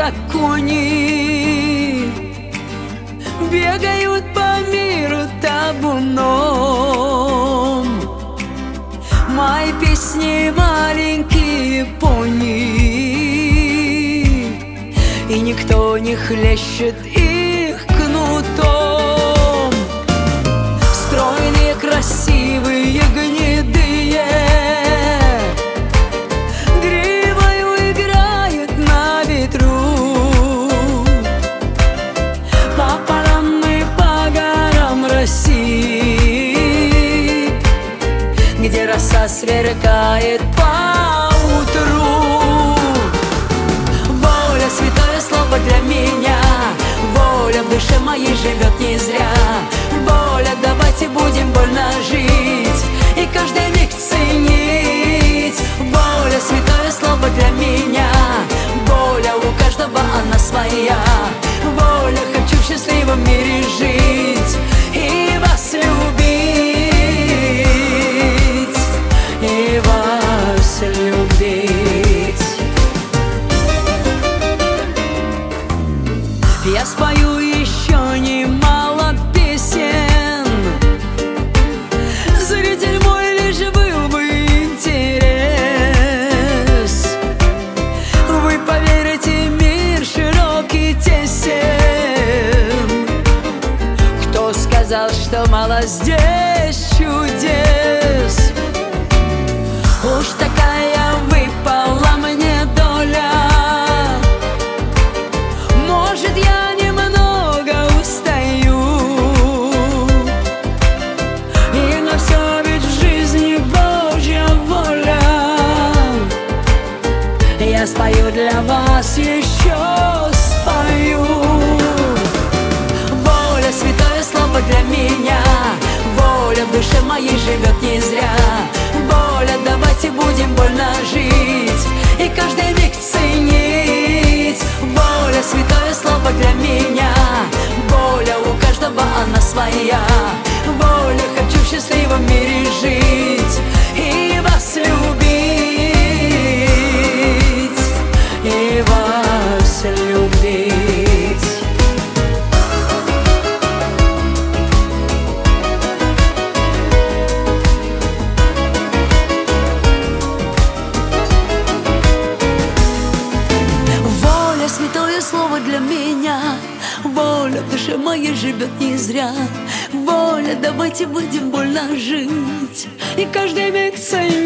как кони, бегают по миру табуном. Мои песни маленькие пони, и никто не хлещет их кнутом. Стройные, красивые, гнедые гривою играют на ветру. По полям и по горам России, где роса сверкает по утру. Воля, святое слово для меня, воля в душе моей живет не зря. Воля, давайте будем больно жить и каждый миг ценить. Воля, святое слово для меня, воля у каждого она своя. Воля, хочу в счастливом мире жить и вас любить, и вас любить. Я спою еще немало песен, зритель мой, лишь был бы интерес. Вы поверите, мир широкий, тесен. Кто сказал, что мало здесь чудес? Уж такая выпала мне доля. Может, я немного устаю, и на все ведь в жизни Божья воля. Я спою для вас, еще спою. Воля, святое слово для меня, воля в душе моей живет не зря. Воля, давайте будем больно жить и каждый миг ценить. Воля, святое слово для меня, воля у каждого она своя. Воля, хочу в счастливом мире жить и вас любить, и вас любить. Святое слово для меня, воля в душе моей живет не зря. Воля, давайте будем больно жить и каждый миг ценить.